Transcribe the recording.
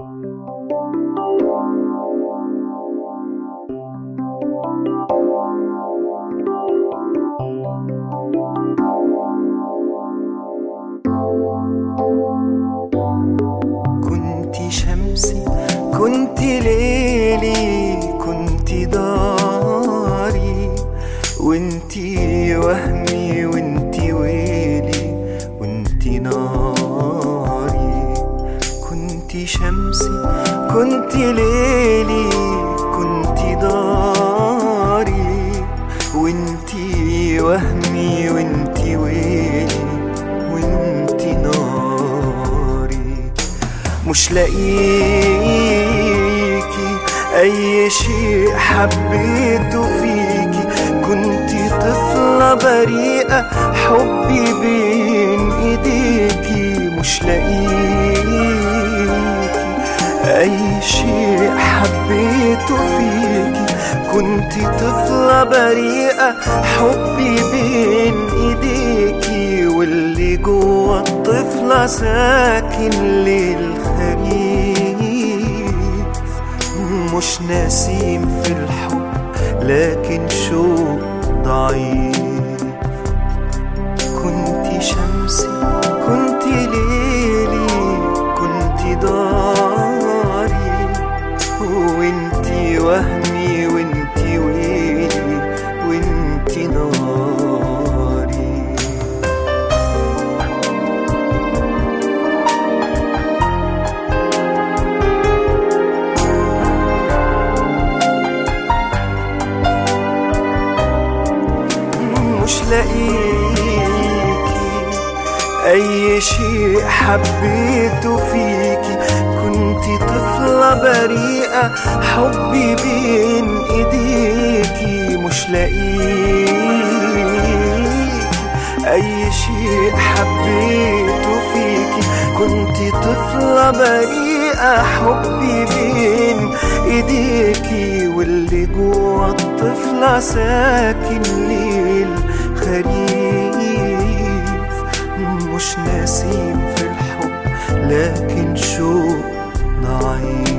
كنتي شمسي، كنتي ليلي، كنتي داري، وانتي وهمي، وانتي ويلي، وانتي ناري. كنتي شمسي، كنتي ليلي، كنتي داري، وانتي وهمي، وانتي ويلي، وانتي ناري. مش لاقيكي اي شيء حبيته فيكي، كنتي طفلة بريئة حبي بين ايديكي. مش لاقيكي اي شيء حبيته فيكي، كنتي طفلة بريئة حبي بين ايديكي. واللي جوا الطفلة ساكن للخريف، مش نسيم في الحب لكن شوق ضعيف. كنتي شمسي، كنتي ليلي، كنتي داري، وانتي وهمي، وانتي ويلي، وانتي ناري. مش لاقيكي اي شيء حبيته فيكي، كنتي طفلة بريئة حبي بين ايديكي. مش لاقيكي اي شيء حبيته فيكي، كنتي طفلة بريئة حبي بين ايديكي. واللي جوا الطفلة ساكن للخريف، مش نسيم في الحب لكن شوق ضعيف.